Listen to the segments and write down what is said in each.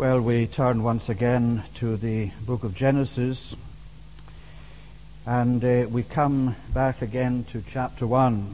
Well, we turn once again to the book of Genesis, and we come back again to chapter 1.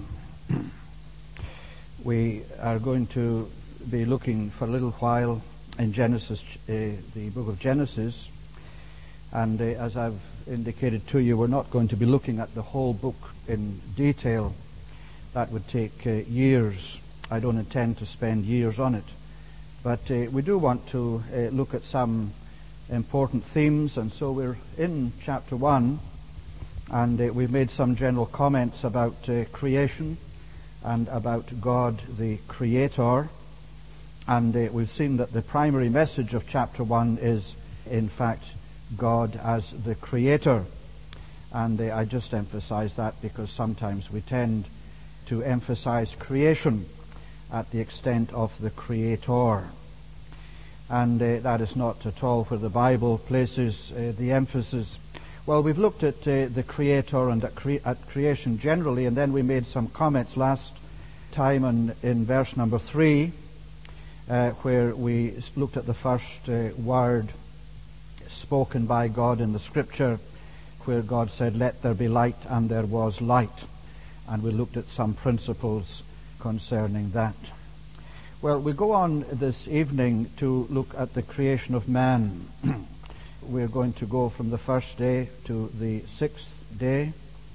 We are going to be looking for a little while in Genesis, the book of Genesis, and as I've indicated to you, we're not going to be looking at the whole book in detail. That would take years. I don't intend to spend years on it. But we do want to look at some important themes, and so we're in chapter 1, and we've made some general comments about creation and about God the Creator, and we've seen that the primary message of chapter 1 is, in fact, God as the Creator. And I just emphasize that because sometimes we tend to emphasize creation at the extent of the Creator. And that is not at all where the Bible places the emphasis. Well, we've looked at the Creator and at creation generally, and then we made some comments last time in verse number 3, where we looked at the first word spoken by God in the Scripture, where God said, "Let there be light," and there was light. And we looked at some principles concerning that. Well, we go on this evening to look at the creation of man. We're going to go from the first day to the 6th day,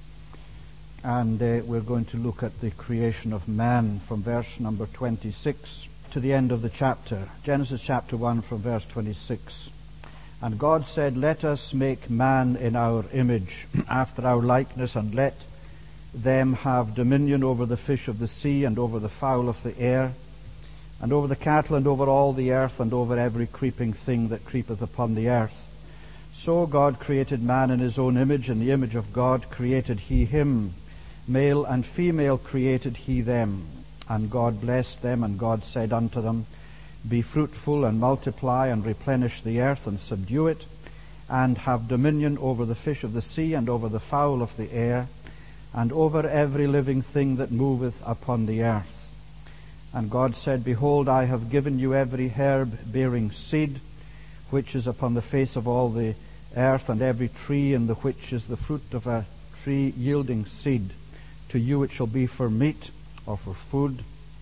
and we're going to look at the creation of man from verse number 26 to the end of the chapter. Genesis chapter 1 from verse 26. "And God said, Let us make man in our image, after our likeness, and let them have dominion over the fish of the sea, and over the fowl of the air, and over the cattle, and over all the earth, and over every creeping thing that creepeth upon the earth. So God created man in his own image, in the image of God created he him. Male and female created he them. And God blessed them, and God said unto them, Be fruitful, and multiply, and replenish the earth, and subdue it, and have dominion over the fish of the sea, and over the fowl of the air, and over every living thing that moveth upon the earth. And God said, Behold, I have given you every herb bearing seed, which is upon the face of all the earth, and every tree in the which is the fruit of a tree yielding seed. To you it shall be for meat, or for food.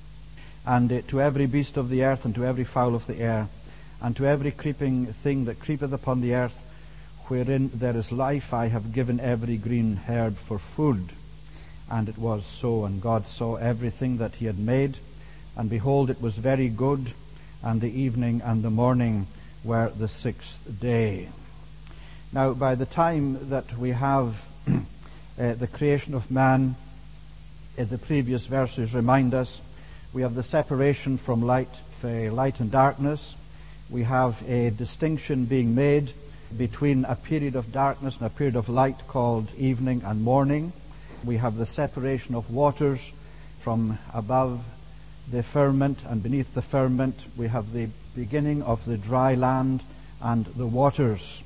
And to every beast of the earth, and to every fowl of the air, and to every creeping thing that creepeth upon the earth, wherein there is life, I have given every green herb for food. And it was so. And God saw everything that he had made, and behold, it was very good, and the evening and the morning were the 6th day." Now, by the time that we have the creation of man, the previous verses remind us, we have the separation from light and darkness. We have a distinction being made between a period of darkness and a period of light called evening and morning. We have the separation of waters from above the firmament and beneath the firmament. We have the beginning of the dry land and the waters.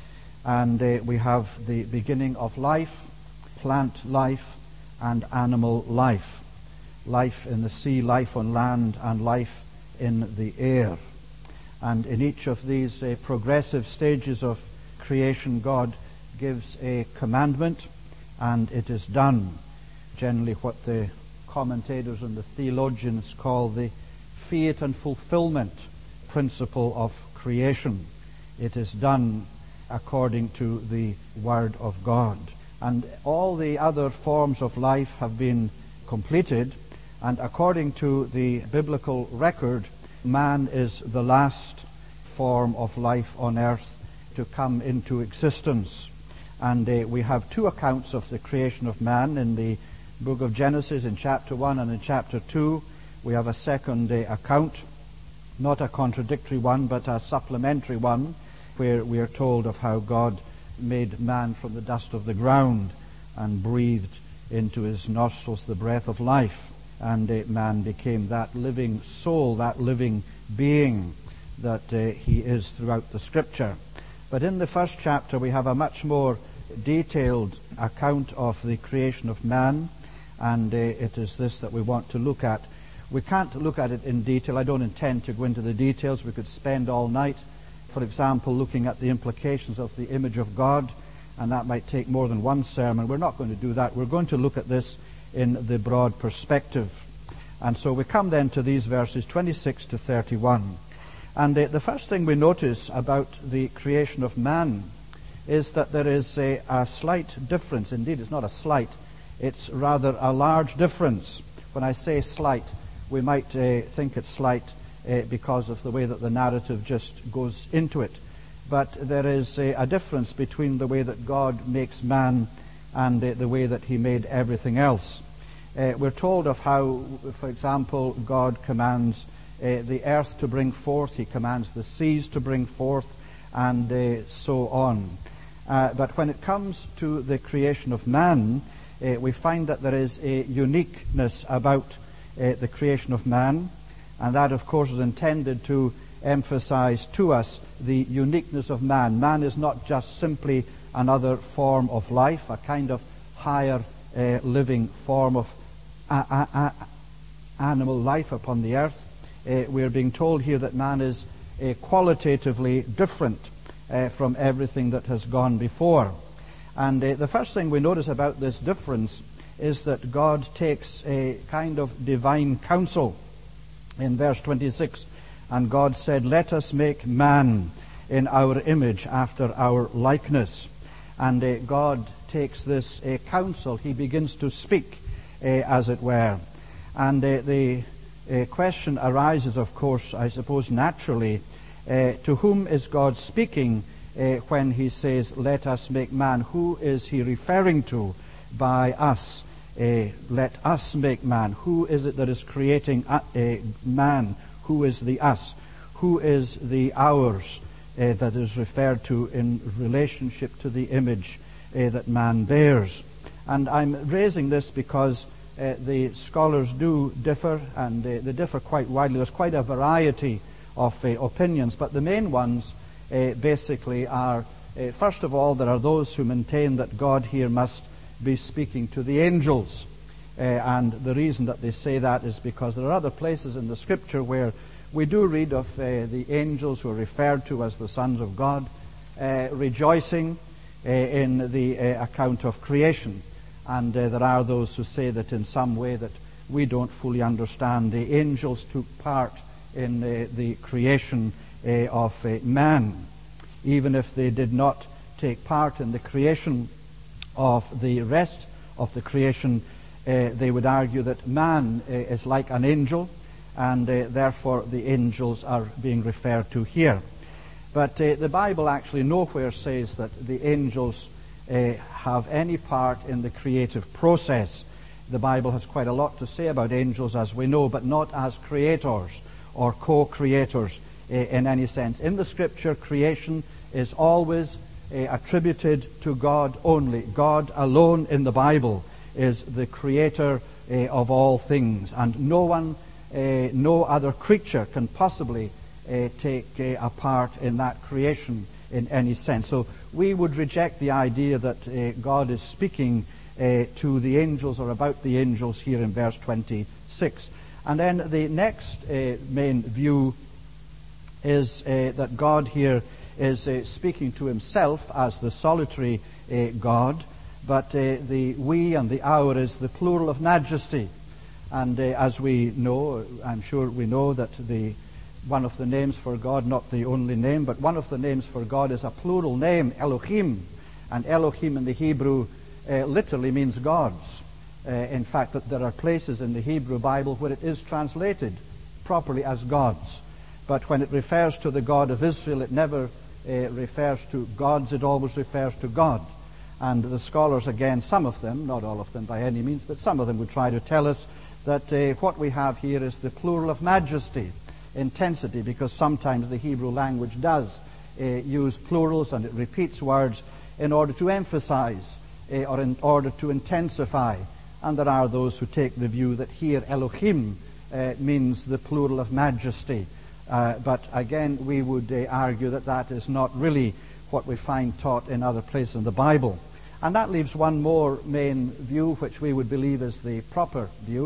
And we have the beginning of life, plant life, and animal life. Life in the sea, life on land, and life in the air. And in each of these progressive stages of creation, God gives a commandment, and it is done. Generally what the commentators and the theologians call the fiat and fulfillment principle of creation. It is done according to the Word of God. And all the other forms of life have been completed, and according to the biblical record, man is the last form of life on earth to come into existence. And we have two accounts of the creation of man in the book of Genesis, in chapter 1 and in chapter 2. We have a second account, not a contradictory one, but a supplementary one, where we are told of how God made man from the dust of the ground and breathed into his nostrils the breath of life. And man became that living soul, that living being that he is throughout the Scripture. But in the first chapter we have a much more detailed account of the creation of man, and it is this that we want to look at, We can't look at it in detail. I don't intend to go into the details. We could spend all night, for example, looking at the implications of the image of God, and that might take more than one sermon. We're not going to do that. We're going to look at this in the broad perspective. And so we come then to these verses 26 to 31. And the first thing we notice about the creation of man is that there is a slight difference. Indeed, it's not a slight. It's rather a large difference. When I say slight, we might think it's slight because of the way that the narrative just goes into it. But there is a difference between the way that God makes man and the way that he made everything else. We're told of how, for example, God commands the earth to bring forth, he commands the seas to bring forth, and so on. But when it comes to the creation of man, we find that there is a uniqueness about the creation of man, and that, of course, is intended to emphasize to us the uniqueness of man. Man is not just simply another form of life, a kind of higher living form of animal life upon the earth. We're being told here that man is qualitatively different from everything that has gone before. And the first thing we notice about this difference is that God takes a kind of divine counsel. In verse 26, and God said, "Let us make man in our image, after our likeness." And God takes this counsel. He begins to speak, as it were. And the question arises, of course, I suppose naturally, to whom is God speaking when he says, "Let us make man"? Who is he referring to by us? Let us make man. Who is it that is creating man? Who is the us? Who is the ours that is referred to in relationship to the image that man bears? And I'm raising this because the scholars do differ, and they differ quite widely. There's quite a variety of opinions, but the main ones basically are, first of all, there are those who maintain that God here must be speaking to the angels. And the reason that they say that is because there are other places in the Scripture where we do read of the angels who are referred to as the sons of God rejoicing in the account of creation. And there are those who say that in some way that we don't fully understand, the angels took part in the creation of man. Even if they did not take part in the creation of the rest of the creation, they would argue that man is like an angel, and therefore the angels are being referred to here. But the Bible actually nowhere says that the angels have any part in the creative process. The Bible has quite a lot to say about angels, as we know, but not as creators or co-creators in any sense. In the Scripture, creation is always attributed to God only. God alone in the Bible is the creator of all things, and no other creature can possibly take a part in that creation in any sense. So we would reject the idea that God is speaking to the angels or about the angels here in verse 26. And then the next main view is that God here is speaking to himself as the solitary God, but the we and the our is the plural of majesty. And as we know, I'm sure we know that one of the names for God, not the only name, but one of the names for God is a plural name, Elohim. And Elohim in the Hebrew literally means gods. In fact, that there are places in the Hebrew Bible where it is translated properly as gods. But when it refers to the God of Israel, it never refers to gods, it always refers to God. And the scholars, again, some of them, not all of them by any means, but some of them would try to tell us that what we have here is the plural of majesty, intensity, because sometimes the Hebrew language does use plurals and it repeats words in order to emphasize or in order to intensify. And there are those who take the view that here Elohim means the plural of majesty. But again, we would argue that that is not really what we find taught in other places in the Bible. And that leaves one more main view, which we would believe is the proper view,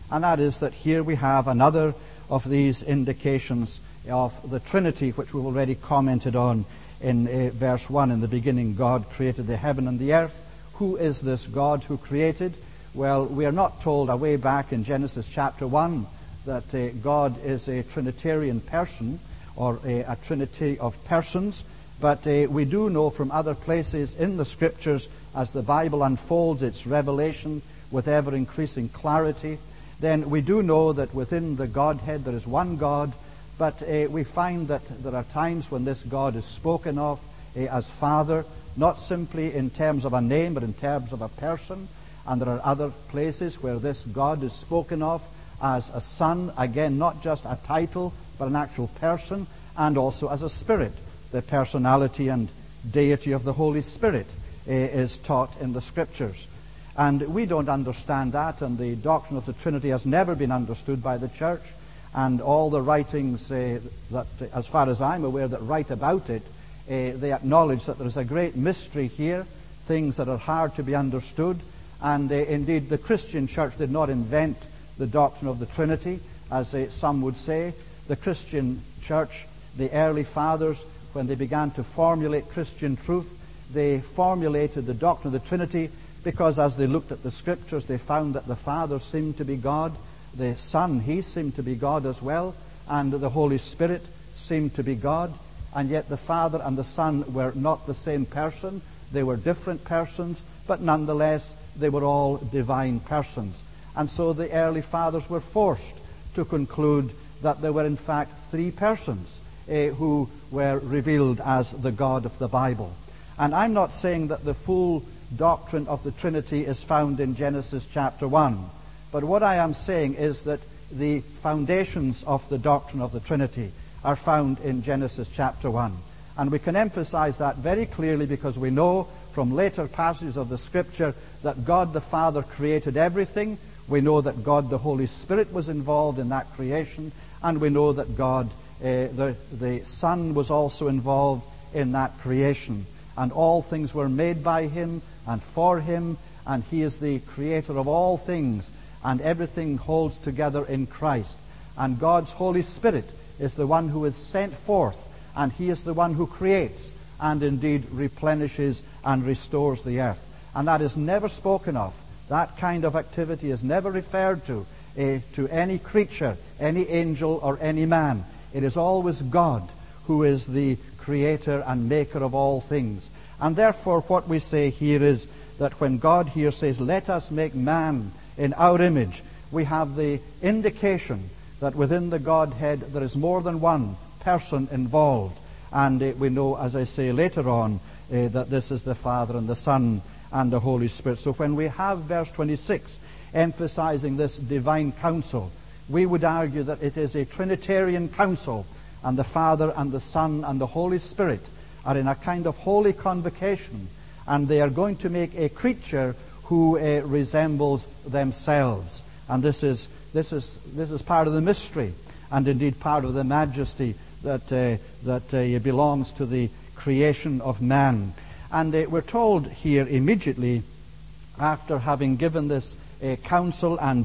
and that is that here we have another of these indications of the Trinity, which we've already commented on in verse 1. In the beginning, God created the heaven and the earth. Who is this God who created? Well, we are not told away back in Genesis chapter 1 that God is a Trinitarian person or a trinity of persons, but we do know from other places in the Scriptures, as the Bible unfolds its revelation with ever-increasing clarity, then we do know that within the Godhead there is one God, but we find that there are times when this God is spoken of as Father, not simply in terms of a name, but in terms of a person. And there are other places where this God is spoken of as a Son, again, not just a title, but an actual person, and also as a Spirit. The personality and deity of the Holy Spirit is taught in the Scriptures. And we don't understand that, and the doctrine of the Trinity has never been understood by the Church. And all the writings that, as far as I'm aware, that write about it, they acknowledge that there is a great mystery here, things that are hard to be understood. And indeed, the Christian Church did not invent the doctrine of the Trinity, as some would say. The Christian Church, the early fathers, when they began to formulate Christian truth, they formulated the doctrine of the Trinity because as they looked at the Scriptures, they found that the Father seemed to be God, the Son, He seemed to be God as well, and the Holy Spirit seemed to be God, and yet the Father and the Son were not the same person. They were different persons, but nonetheless they were all divine persons. And so the early fathers were forced to conclude that there were in fact three persons who were revealed as the God of the Bible. And I'm not saying that the full doctrine of the Trinity is found in Genesis chapter 1. But what I am saying is that the foundations of the doctrine of the Trinity are found in Genesis chapter 1. And we can emphasize that very clearly because we know from later passages of the Scripture that God the Father created everything. We know that God the Holy Spirit was involved in that creation. And we know that God, the Son, was also involved in that creation. And all things were made by Him and for Him. And He is the creator of all things. And everything holds together in Christ. And God's Holy Spirit is the one who is sent forth, and He is the one who creates and indeed replenishes and restores the earth. And that is never spoken of. That kind of activity is never referred to any creature, any angel, or any man. It is always God who is the creator and maker of all things. And therefore what we say here is that when God here says, "Let us make man in our image," we have the indication that within the Godhead there is more than one person involved. And we know, as I say later on, that this is the Father and the Son and the Holy Spirit. So when we have verse 26 emphasizing this divine counsel, we would argue that it is a Trinitarian counsel, and the Father and the Son and the Holy Spirit are in a kind of holy convocation, and they are going to make a creature who resembles themselves. And this is part of the mystery, and indeed part of the majesty that belongs to the creation of man. And we're told here immediately, after having given this counsel and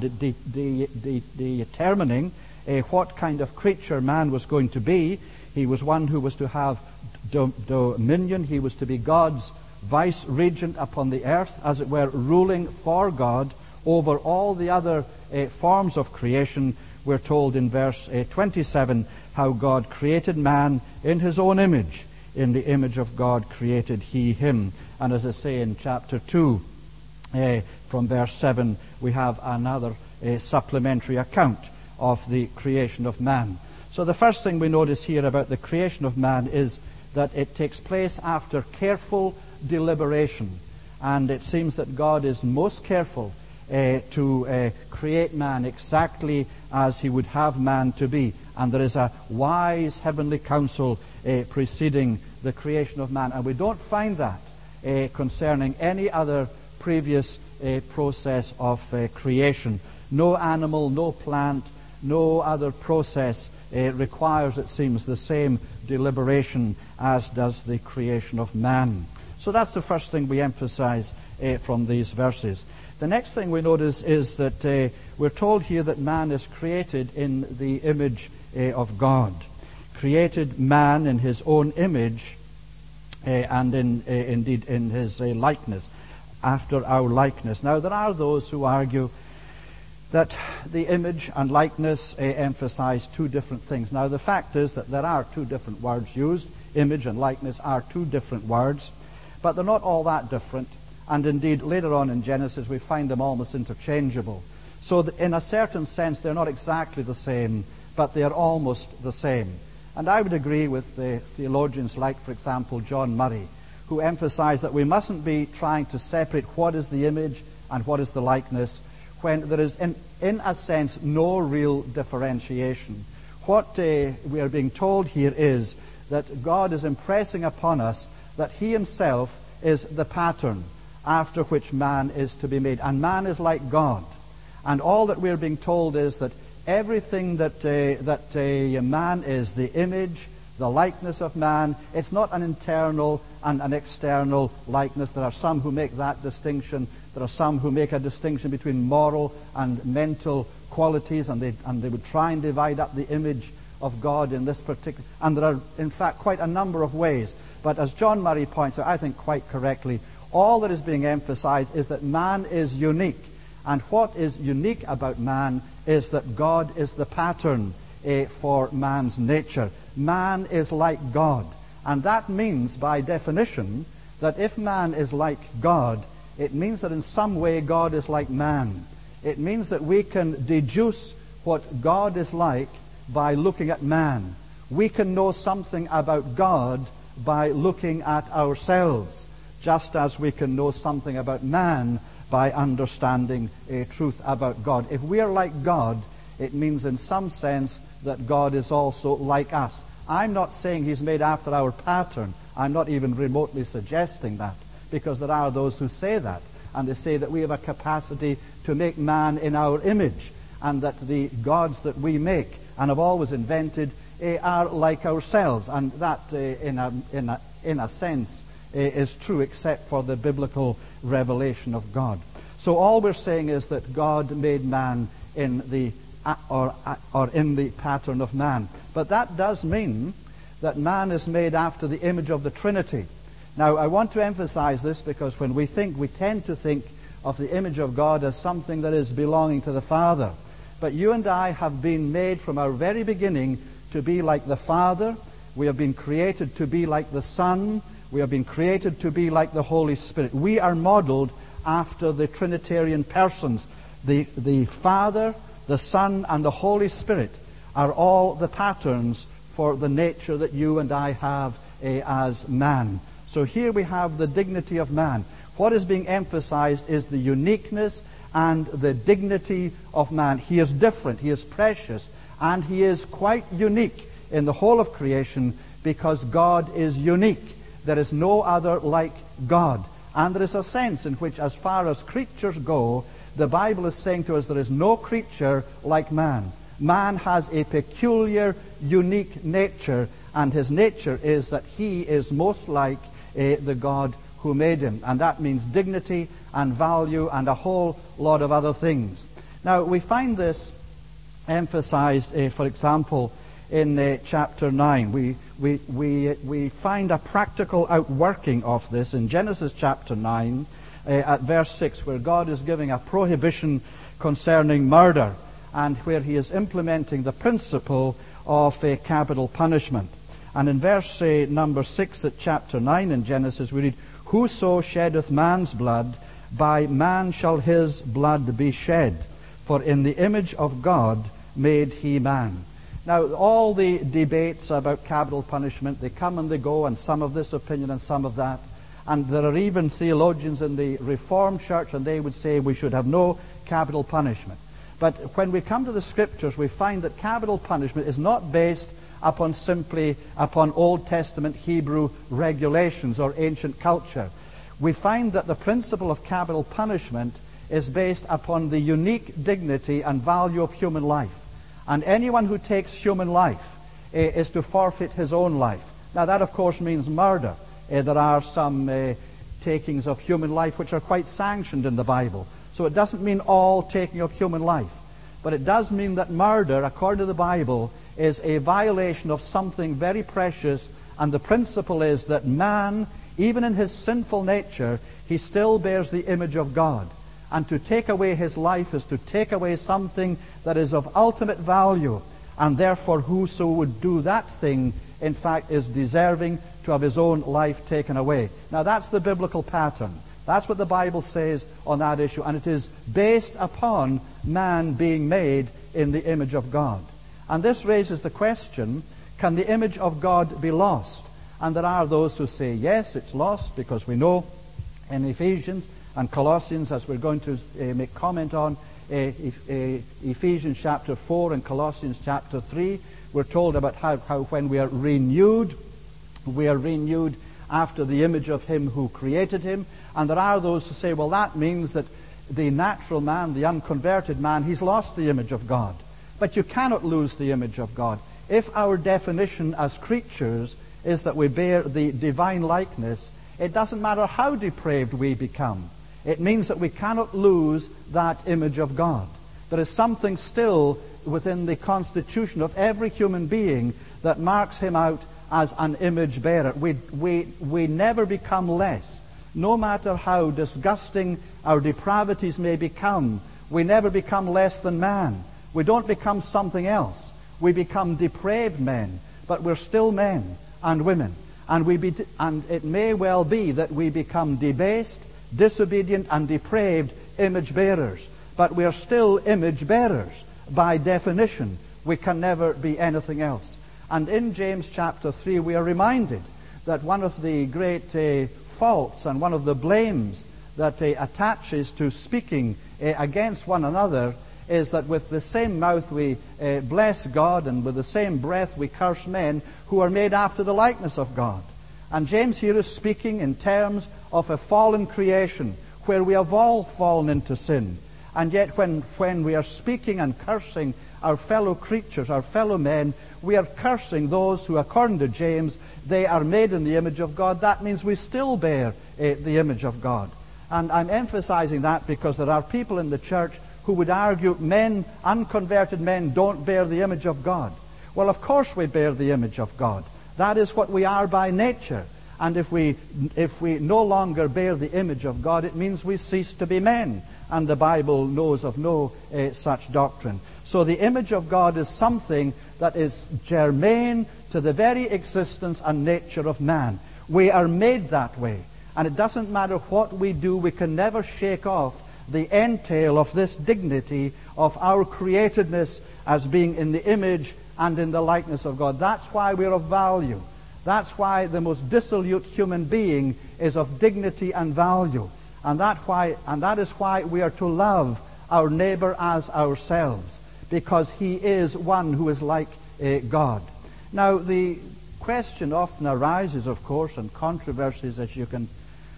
determining what kind of creature man was going to be. He was one who was to have dominion. He was to be God's vice-regent upon the earth, as it were, ruling for God over all the other forms of creation. We're told in verse 27 how God created man in His own image. In the image of God created He him. And as I say in chapter 2, from verse 7, we have another supplementary account of the creation of man. So the first thing we notice here about the creation of man is that it takes place after careful deliberation. And it seems that God is most careful to create man exactly as He would have man to be. And there is a wise heavenly counsel preceding the creation of man. And we don't find that concerning any other previous process of creation. No animal, no plant, no other process requires, it seems, the same deliberation as does the creation of man. So that's the first thing we emphasize from these verses. The next thing we notice is that we're told here that man is created in the image of God. Created man in his own image and indeed in his likeness, after our likeness. Now, there are those who argue that the image and likeness emphasize two different things. Now, the fact is that there are two different words used. Image and likeness are two different words, but they're not all that different. And indeed, later on in Genesis, we find them almost interchangeable. So that in a certain sense, they're not exactly the same, but they are almost the same. And I would agree with theologians like, for example, John Murray, who emphasize that we mustn't be trying to separate what is the image and what is the likeness, when there is, in a sense, no real differentiation. What we are being told here is that God is impressing upon us that He Himself is the pattern after which man is to be made. And man is like God. And all that we're being told is that everything that man is, the image, the likeness of man, it's not an internal and an external likeness. There are some who make that distinction. There are some who make a distinction between moral and mental qualities, and they would try and divide up the image of God in this particular. And there are, in fact, quite a number of ways. But as John Murray points out, I think quite correctly, all that is being emphasized is that man is unique. And what is unique about man is that God is the pattern for man's nature. Man is like God. And that means, by definition, that if man is like God, it means that in some way God is like man. It means that we can deduce what God is like by looking at man. We can know something about God by looking at ourselves, just as we can know something about man by understanding a truth about God. If we are like God, it means in some sense that God is also like us. I'm not saying He's made after our pattern. I'm not even remotely suggesting that, because there are those who say that, and they say that we have a capacity to make man in our image, and that the gods that we make and have always invented are like ourselves, and that in a sense is true, except for the biblical revelation of God. So all we're saying is that God made man in the in the pattern of man. But that does mean that man is made after the image of the Trinity. Now, I want to emphasize this because when we tend to think of the image of God as something that is belonging to the Father. But you and I have been made from our very beginning to be like the Father. We have been created to be like the Son. We have been created to be like the Holy Spirit. We are modeled after the Trinitarian persons. The Father, the Son, and the Holy Spirit are all the patterns for the nature that you and I have as man. So here we have the dignity of man. What is being emphasized is the uniqueness and the dignity of man. He is different, he is precious, and he is quite unique in the whole of creation because God is unique. There is no other like God. And there is a sense in which, as far as creatures go, the Bible is saying to us there is no creature like man. Man has a peculiar, unique nature, and his nature is that he is most like the God who made him. And that means dignity and value and a whole lot of other things. Now, we find this emphasized, for example, in chapter 9. We find a practical outworking of this in Genesis chapter 9 at verse 6, where God is giving a prohibition concerning murder and where he is implementing the principle of capital punishment. And in verse number 6 at chapter 9 in Genesis we read, "Whoso sheddeth man's blood, by man shall his blood be shed, for in the image of God made he man." Now, all the debates about capital punishment, they come and they go, and some of this opinion and some of that. And there are even theologians in the Reformed Church, and they would say we should have no capital punishment. But when we come to the Scriptures, we find that capital punishment is not based simply upon Old Testament Hebrew regulations or ancient culture. We find that the principle of capital punishment is based upon the unique dignity and value of human life. And anyone who takes human life is to forfeit his own life. Now that, of course, means murder. There are some takings of human life which are quite sanctioned in the Bible. So it doesn't mean all taking of human life. But it does mean that murder, according to the Bible, is a violation of something very precious. And the principle is that man, even in his sinful nature, he still bears the image of God. And to take away his life is to take away something that is of ultimate value. And therefore, whoso would do that thing, in fact, is deserving to have his own life taken away. Now, that's the biblical pattern. That's what the Bible says on that issue. And it is based upon man being made in the image of God. And this raises the question, can the image of God be lost? And there are those who say, yes, it's lost, because we know in Ephesians and Colossians, as we're going to make comment on, Ephesians chapter 4 and Colossians chapter 3, we're told about how when we are renewed after the image of him who created him. And there are those who say, well, that means that the natural man, the unconverted man, he's lost the image of God. But you cannot lose the image of God. If our definition as creatures is that we bear the divine likeness, it doesn't matter how depraved we become. It means that we cannot lose that image of God. There is something still within the constitution of every human being that marks him out as an image bearer. We never become less. No matter how disgusting our depravities may become, we never become less than man. We don't become something else. We become depraved men, but we're still men and women. And it may well be that we become debased, disobedient, and depraved image bearers. But we are still image bearers by definition. We can never be anything else. And in James chapter 3, we are reminded that one of the great faults and one of the blames that attaches to speaking against one another is that with the same mouth we bless God, and with the same breath we curse men who are made after the likeness of God. And James here is speaking in terms of a fallen creation where we have all fallen into sin. And yet when we are speaking and cursing our fellow creatures, our fellow men, we are cursing those who, according to James, they are made in the image of God. That means we still bear the image of God. And I'm emphasizing that because there are people in the church who would argue men, unconverted men, don't bear the image of God. Well, of course we bear the image of God. That is what we are by nature. And if we no longer bear the image of God, it means we cease to be men. And the Bible knows of no such doctrine. So the image of God is something that is germane to the very existence and nature of man. We are made that way. And it doesn't matter what we do, we can never shake off the entail of this dignity of our createdness as being in the image and in the likeness of God. That's why we're of value. That's why the most dissolute human being is of dignity and value. And that is why we are to love our neighbor as ourselves, because he is one who is like God. Now, the question often arises, of course, and controversies, as you can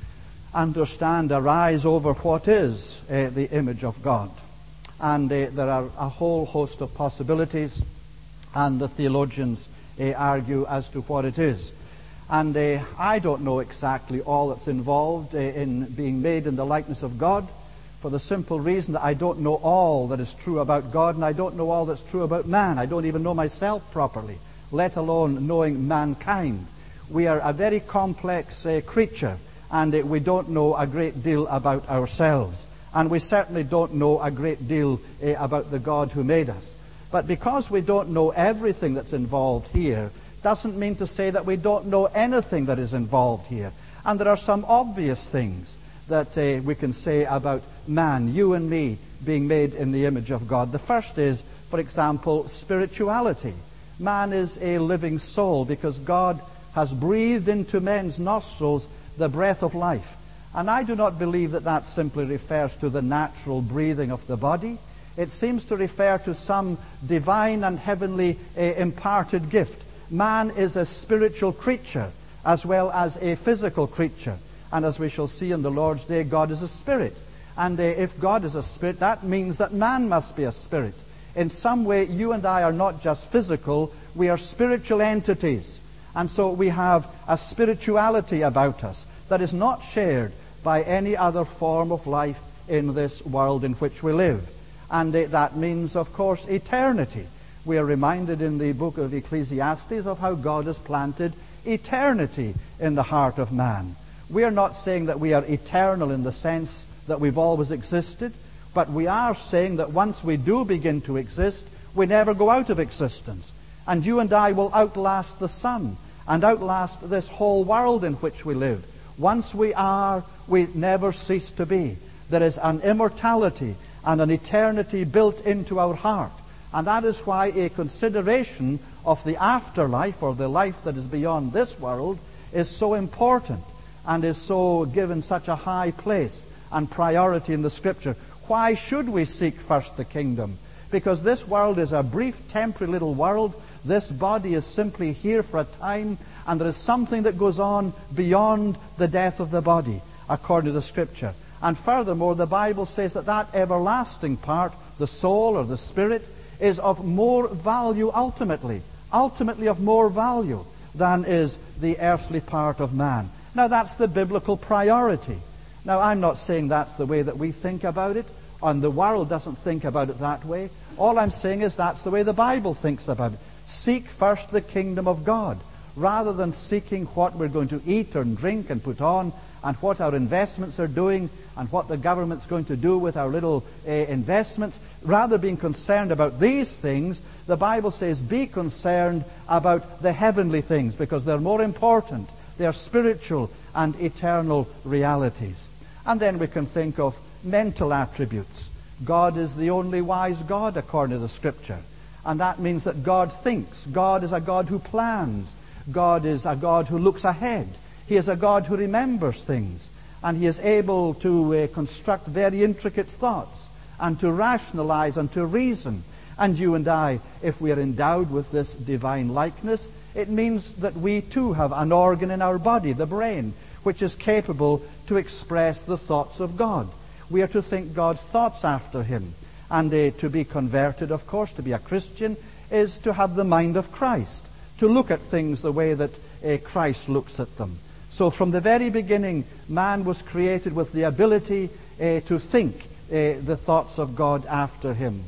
understand, arise over what is the image of God. And there are a whole host of possibilities, and the theologians argue as to what it is. And I don't know exactly all that's involved in being made in the likeness of God, for the simple reason that I don't know all that is true about God, and I don't know all that's true about man. I don't even know myself properly, let alone knowing mankind. We are a very complex creature, and we don't know a great deal about ourselves. And we certainly don't know a great deal about the God who made us. But because we don't know everything that's involved here, doesn't mean to say that we don't know anything that is involved here. And there are some obvious things that we can say about man, you and me, being made in the image of God. The first is, for example, spirituality. Man is a living soul because God has breathed into men's nostrils the breath of life. And I do not believe that that simply refers to the natural breathing of the body. It seems to refer to some divine and heavenly imparted gift. Man is a spiritual creature as well as a physical creature. And as we shall see in the Lord's Day, God is a spirit. And if God is a spirit, that means that man must be a spirit. In some way, you and I are not just physical, we are spiritual entities. And so we have a spirituality about us that is not shared by any other form of life in this world in which we live. And that means, of course, eternity. We are reminded in the book of Ecclesiastes of how God has planted eternity in the heart of man. We are not saying that we are eternal in the sense that we've always existed, but we are saying that once we do begin to exist, we never go out of existence. And you and I will outlast the sun and outlast this whole world in which we live. Once we are, we never cease to be. There is an immortality and an eternity built into our heart. And that is why a consideration of the afterlife, or the life that is beyond this world, is so important and is so given such a high place and priority in the Scripture. Why should we seek first the kingdom? Because this world is a brief, temporary little world. This body is simply here for a time, and there is something that goes on beyond the death of the body, according to the Scripture. And furthermore, the Bible says that that everlasting part, the soul or the spirit, is of more value ultimately of more value than is the earthly part of man. Now, that's the biblical priority. Now, I'm not saying that's the way that we think about it, and the world doesn't think about it that way. All I'm saying is that's the way the Bible thinks about it. Seek first the kingdom of God, rather than seeking what we're going to eat and drink and put on, and what our investments are doing, and what the government's going to do with our little investments. Rather being concerned about these things, the Bible says be concerned about the heavenly things, because they're more important. They are spiritual and eternal realities. And then we can think of mental attributes. God is the only wise God, according to the Scripture. And that means that God thinks. God is a God who plans. God is a God who looks ahead. He is a God who remembers things. And He is able to construct very intricate thoughts, and to rationalize and to reason. And you and I, if we are endowed with this divine likeness, it means that we too have an organ in our body, the brain, which is capable to express the thoughts of God. We are to think God's thoughts after Him. And to be converted, of course, to be a Christian, is to have the mind of Christ, to look at things the way that Christ looks at them. So from the very beginning, man was created with the ability to think the thoughts of God after him.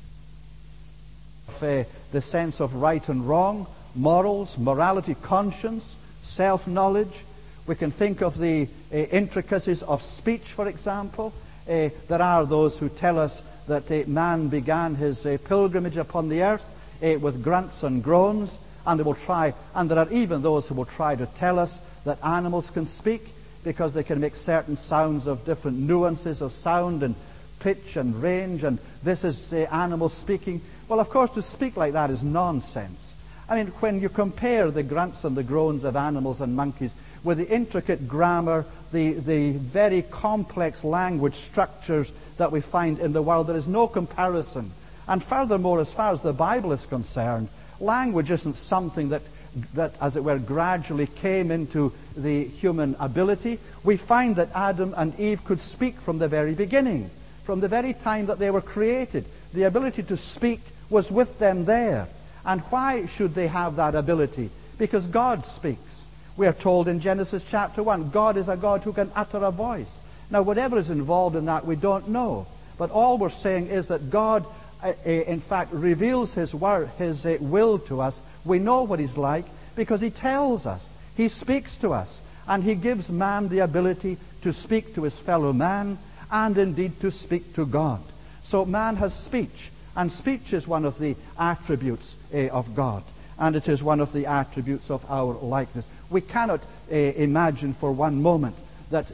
The sense of right and wrong, morals, morality, conscience, self-knowledge. We can think of the intricacies of speech, for example. There are those who tell us that man began his pilgrimage upon the earth with grunts and groans, and there are even those who will try to tell us that animals can speak, because they can make certain sounds of different nuances of sound and pitch and range, and this is animals speaking. Well, of course, to speak like that is nonsense. I mean, when you compare the grunts and the groans of animals and monkeys with the intricate grammar, the very complex language structures that we find in the world, there is no comparison. And furthermore, as far as the Bible is concerned, language isn't something that, as it were, gradually came into the human ability. We find that Adam and Eve could speak from the very beginning, from the very time that they were created. The ability to speak was with them there. And why should they have that ability? Because God speaks. We are told in Genesis chapter 1, God is a God who can utter a voice. Now, whatever is involved in that, we don't know. But all we're saying is that God, in fact, reveals His word, His will to us. We know what He's like because He tells us. He speaks to us. And He gives man the ability to speak to his fellow man, and indeed to speak to God. So man has speech. And speech is one of the attributes of God. And it is one of the attributes of our likeness. We cannot imagine for one moment that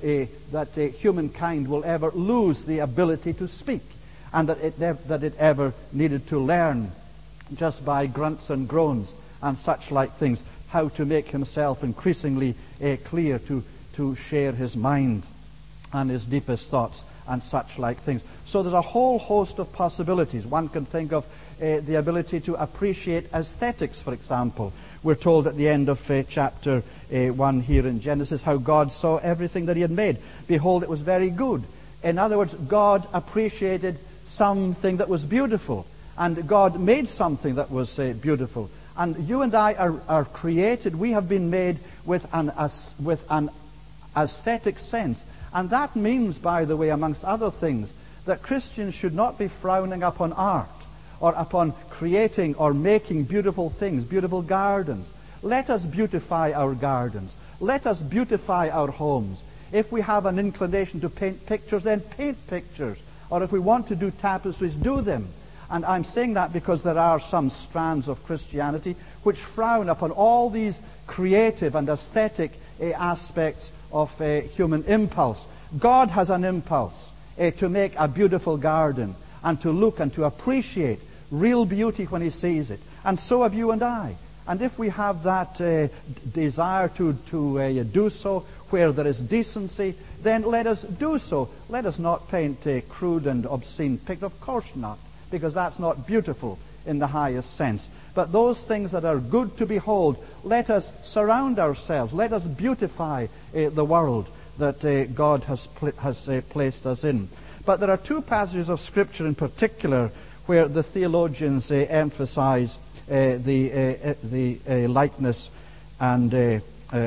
humankind will ever lose the ability to speak, and that it ever needed to learn, just by grunts and groans and such like things, how to make himself increasingly clear, to share his mind and his deepest thoughts and such like things. So there's a whole host of possibilities. One can think of the ability to appreciate aesthetics, for example. We're told at the end of chapter 1 here in Genesis how God saw everything that He had made. Behold, it was very good. In other words, God appreciated something that was beautiful. And God made something that was beautiful. And you and I are created. We have been made with an aesthetic sense. And that means, by the way, amongst other things, that Christians should not be frowning upon art or upon creating or making beautiful things, beautiful gardens. Let us beautify our gardens. Let us beautify our homes. If we have an inclination to paint pictures, then paint pictures. Or if we want to do tapestries, do them. And I'm saying that because there are some strands of Christianity which frown upon all these creative and aesthetic aspects of human impulse. God has an impulse to make a beautiful garden and to look and to appreciate real beauty when he sees it. And so have you and I. And if we have that desire to do so where there is decency, then let us do so. Let us not paint crude and obscene pictures. Of course not, because that's not beautiful in the highest sense. But those things that are good to behold, let us surround ourselves. Let us beautify the world that God has placed us in. But there are two passages of Scripture in particular where the theologians emphasize the likeness and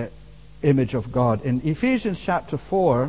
image of God. In Ephesians chapter 4,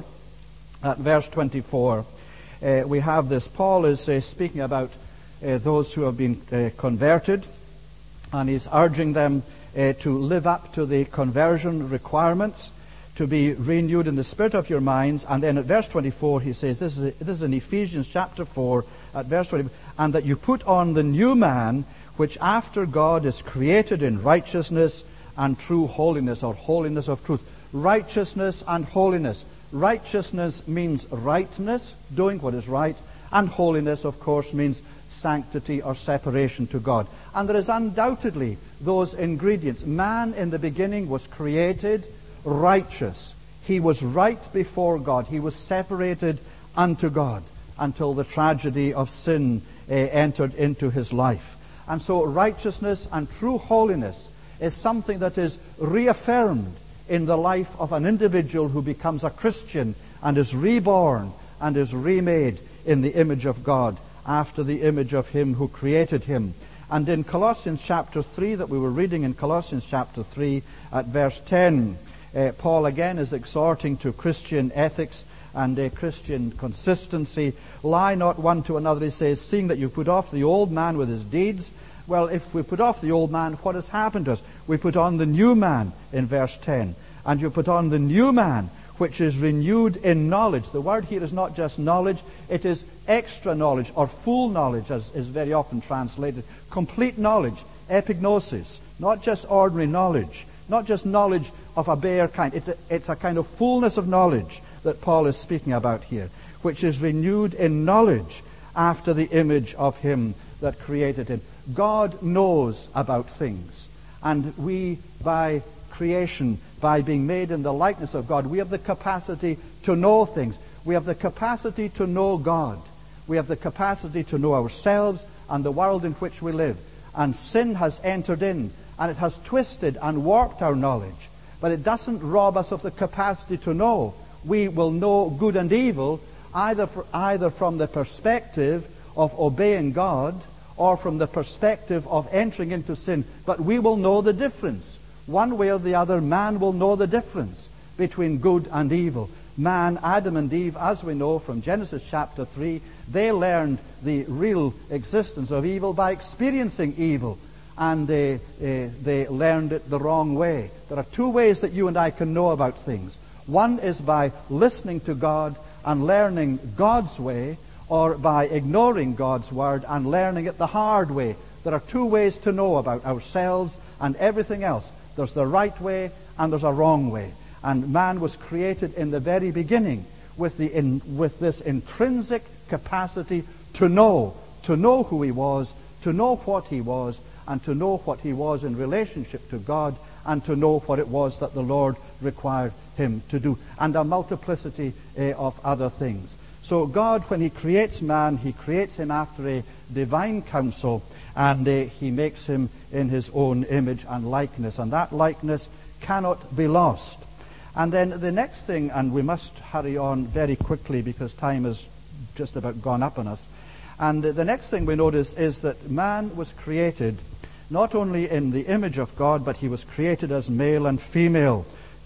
at verse 24, we have this. Paul is speaking about those who have been converted, and he's urging them to live up to the conversion requirements, to be renewed in the spirit of your minds. And then at verse 24 he says, this is in Ephesians chapter 4 at verse 20, and that you put on the new man, which after God is created in righteousness and true holiness, or holiness of truth. Righteousness and holiness. Righteousness means rightness, doing what is right, and holiness, of course, means sanctity or separation to God. And there is undoubtedly those ingredients. Man in the beginning was created righteous. He was right before God. He was separated unto God until the tragedy of sin entered into his life. And so righteousness and true holiness is something that is reaffirmed in the life of an individual who becomes a Christian and is reborn and is remade in the image of God, after the image of him who created him. And in Colossians chapter 3, that we were reading in Colossians chapter 3 at verse 10, Paul again is exhorting to Christian ethics and Christian consistency. Lie not one to another, he says, seeing that you put off the old man with his deeds. Well, if we put off the old man, what has happened to us? We put on the new man in verse 10. And you put on the new man, which is renewed in knowledge. The word here is not just knowledge, it is extra knowledge, or full knowledge, as is very often translated. Complete knowledge, epignosis, not just ordinary knowledge, not just knowledge of a bare kind. It's a kind of fullness of knowledge that Paul is speaking about here, which is renewed in knowledge after the image of him that created him. God knows about things, and we, by creation, by being made in the likeness of God, we have the capacity to know things. We have the capacity to know God. We have the capacity to know ourselves and the world in which we live. And sin has entered in, and it has twisted and warped our knowledge. But it doesn't rob us of the capacity to know. We will know good and evil either from the perspective of obeying God or from the perspective of entering into sin. But we will know the difference. One way or the other, man will know the difference between good and evil. Man, Adam and Eve, as we know from Genesis chapter 3, they learned the real existence of evil by experiencing evil. And they learned it the wrong way. There are two ways that you and I can know about things. One is by listening to God and learning God's way, or by ignoring God's word and learning it the hard way. There are two ways to know about ourselves and everything else. There's the right way and there's a wrong way. And man was created in the very beginning with this intrinsic capacity to know who he was, to know what he was, and to know what he was in relationship to God, and to know what it was that the Lord required him to do, and a multiplicity of other things. So God, when he creates man, he creates him after a divine counsel, and he makes him in his own image and likeness, and that likeness cannot be lost. And then the next thing, and we must hurry on very quickly because time has just about gone up on us, and the next thing we notice is that man was created not only in the image of God, but he was created as male and female,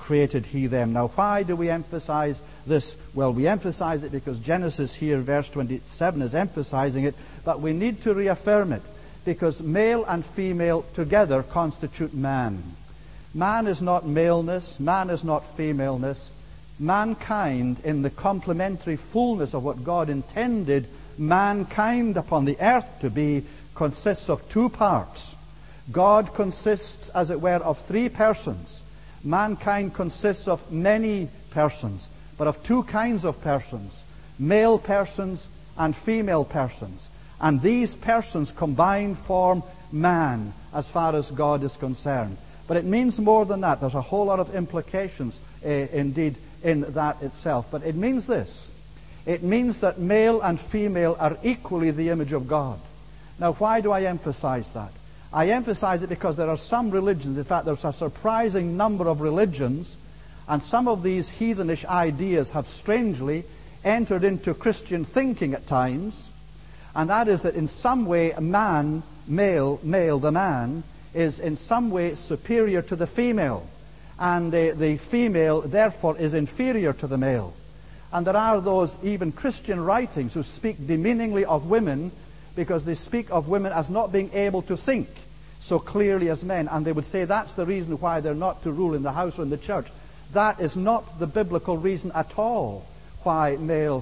created he them. Now, why do we emphasize this? Well, we emphasize it because Genesis here, verse 27, is emphasizing it, but we need to reaffirm it because male and female together constitute man. Man is not maleness, man is not femaleness. Mankind, in the complementary fullness of what God intended mankind upon the earth to be, consists of two parts. God consists, as it were, of three persons. Mankind consists of many persons, but of two kinds of persons, male persons and female persons. And these persons combined form man, as far as God is concerned. But it means more than that. There's a whole lot of implications, indeed, in that itself. But it means this. It means that male and female are equally the image of God. Now, why do I emphasize that? I emphasize it because there are some religions, in fact, there's a surprising number of religions, and some of these heathenish ideas have strangely entered into Christian thinking at times, and that is that in some way man, male, the man, is in some way superior to the female, and the female, therefore, is inferior to the male. And there are those, even Christian writings, who speak demeaningly of women because they speak of women as not being able to think so clearly as men. And they would say that's the reason why they're not to rule in the house or in the church. That is not the biblical reason at all why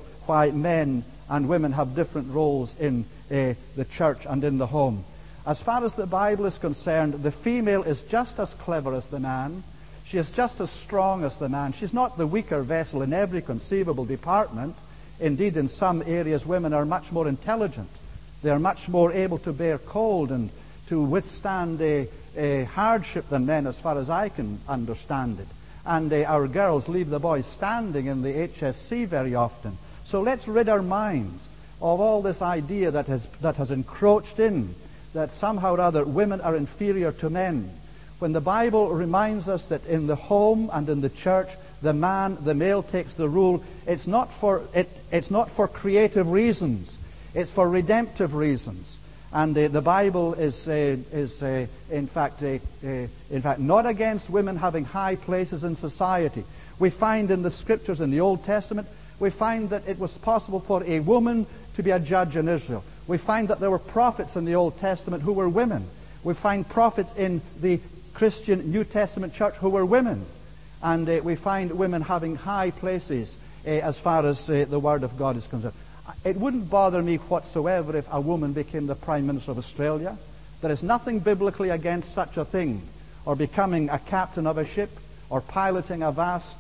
men and women have different roles in the church and in the home. As far as the Bible is concerned, the female is just as clever as the man. She is just as strong as the man. She's not the weaker vessel in every conceivable department. Indeed, in some areas, women are much more intelligent. They are much more able to bear cold and to withstand a hardship than men, as far as I can understand it. And our girls leave the boys standing in the HSC very often. So let's rid our minds of all this idea that has encroached in, that somehow or other women are inferior to men. When the Bible reminds us that in the home and in the church, the male takes the rule, it's not for creative reasons. It's for redemptive reasons. And the Bible is in fact not against women having high places in society. We find in the Scriptures in the Old Testament, we find that it was possible for a woman to be a judge in Israel. We find that there were prophets in the Old Testament who were women. We find prophets in the Christian New Testament church who were women. And we find women having high places as far as the Word of God is concerned. It wouldn't bother me whatsoever if a woman became the Prime Minister of Australia. There is nothing biblically against such a thing, or becoming a captain of a ship, or piloting a vast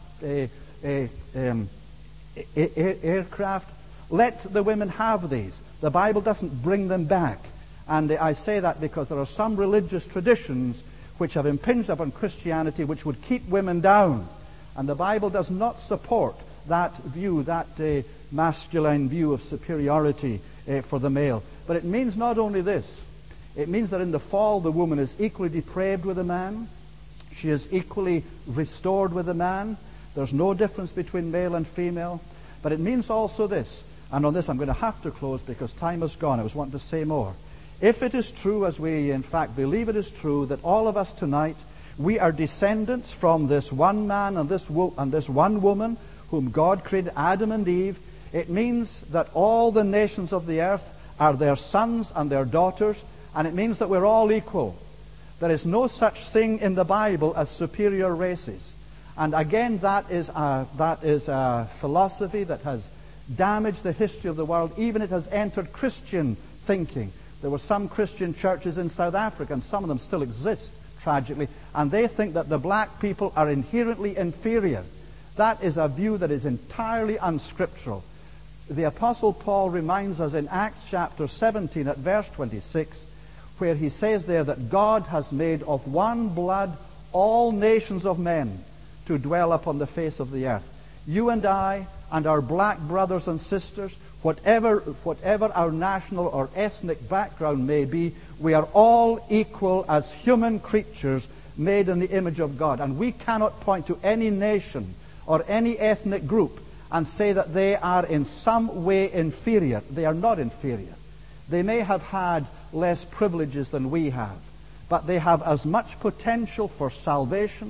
aircraft. Let the women have these. The Bible doesn't bring them back. And I say that because there are some religious traditions which have impinged upon Christianity which would keep women down. And the Bible does not support that view, that masculine view of superiority for the male. But it means not only this. It means that in the fall the woman is equally depraved with the man. She is equally restored with the man. There's no difference between male and female. But it means also this. And on this I'm going to have to close because time has gone. I was wanting to say more. If it is true, as we in fact believe it is true, that all of us tonight, we are descendants from this one man and this one woman whom God created, Adam and Eve, it means that all the nations of the earth are their sons and their daughters, and it means that we're all equal. There is no such thing in the Bible as superior races. And again, that is a philosophy that has damaged the history of the world. Even it has entered Christian thinking. There were some Christian churches in South Africa, and some of them still exist, tragically, and they think that the black people are inherently inferior. That is a view that is entirely unscriptural. The Apostle Paul reminds us in Acts chapter 17 at verse 26, where he says there that God has made of one blood all nations of men to dwell upon the face of the earth. You and I and our black brothers and sisters, whatever our national or ethnic background may be, we are all equal as human creatures made in the image of God. And we cannot point to any nation or any ethnic group and say that they are in some way inferior. They are not inferior. They may have had less privileges than we have, but they have as much potential for salvation,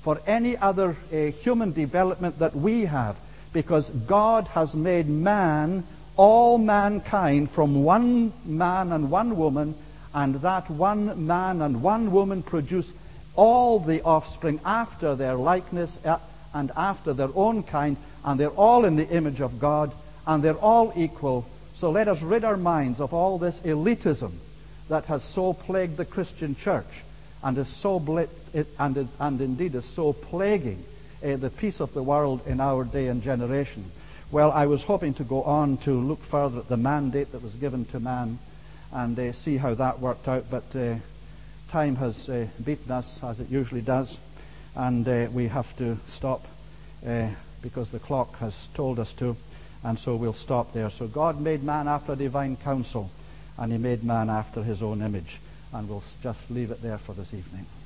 for any other human development that we have, because God has made man, all mankind, from one man and one woman, and that one man and one woman produce all the offspring after their likeness and after their own kind, and they're all in the image of God, and they're all equal. So let us rid our minds of all this elitism that has so plagued the Christian church, and is so and indeed is so plaguing the peace of the world in our day and generation. Well, I was hoping to go on to look further at the mandate that was given to man and see how that worked out, but time has beaten us, as it usually does, and we have to stop because the clock has told us to, and so we'll stop there. So God made man after divine counsel, and he made man after his own image, and we'll just leave it there for this evening.